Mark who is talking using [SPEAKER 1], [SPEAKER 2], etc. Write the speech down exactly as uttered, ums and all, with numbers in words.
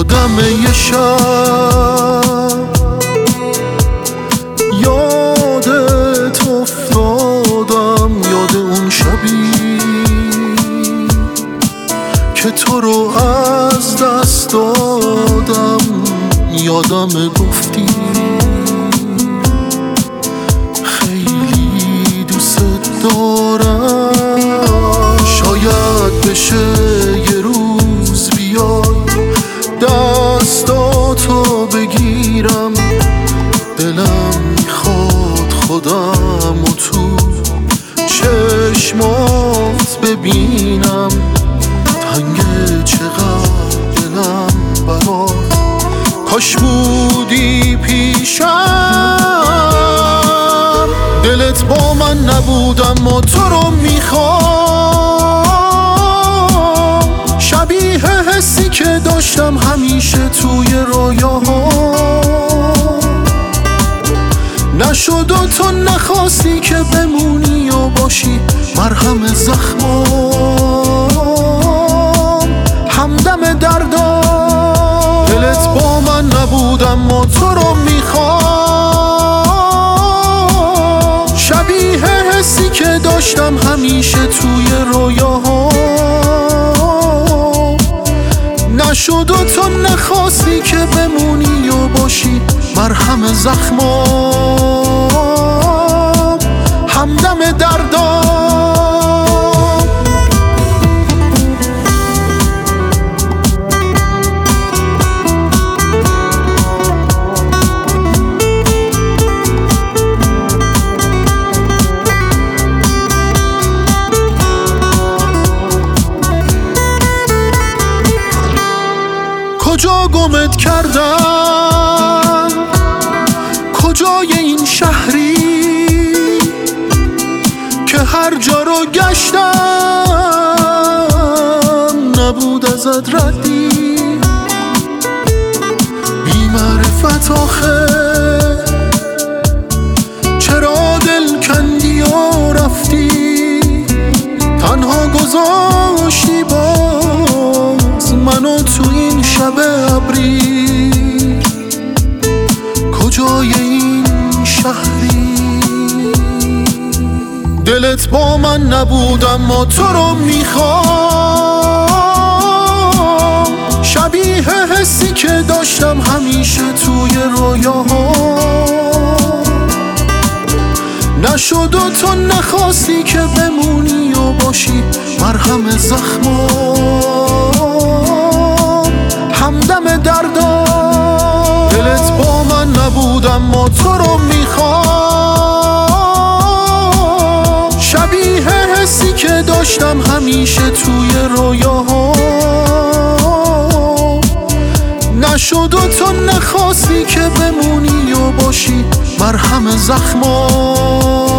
[SPEAKER 1] یادم یه شب یادت افتادم، یاد اون شبی که تو رو از دست دادم. یادم گفتی خیلی دوست دارم، شاید بشه یه روز بیای دستاتو بگیرم. دلم میخواد خودم و تو چشمات ببینم، تنگه چقدر دلم برات، کاش بودی پیشم. دلت با من نبودم و تو رو میخوام، شبیه حسی که داشتم همیشه توی رویاها. نشد و تو نخواستی که بمونی و باشی مرهم زخمام، همدم دردام. دلت با من نبودم و تو رو میخوام، شبیه حسی که داشتم همیشه توی رویاها. نشد و تو نخواستی که بمونی و باشی مرهم زخمام، همدم دردام. کجا گمت کردم، کجای این شهری که هر جا رو گشتم نبود ازت ردی. بی معرفت آخه چرا دل کندی و رفتی، تنها گذاشتی باز منو تو این شب ابری. کجای این شهری، دلت با من نبودم و تو رو میخوام، شبیه حسی که داشتم همیشه توی رویاها. نشد و تو نخواستی که بمونی و باشی مرهم زخمام، همدم دردام. دلت با من نبودم و تو رو میخوام، شبیه حسی که داشتم همیشه توی رویاها. نشد و تو نخواستی که بمونی و باشی مرهم زخمام.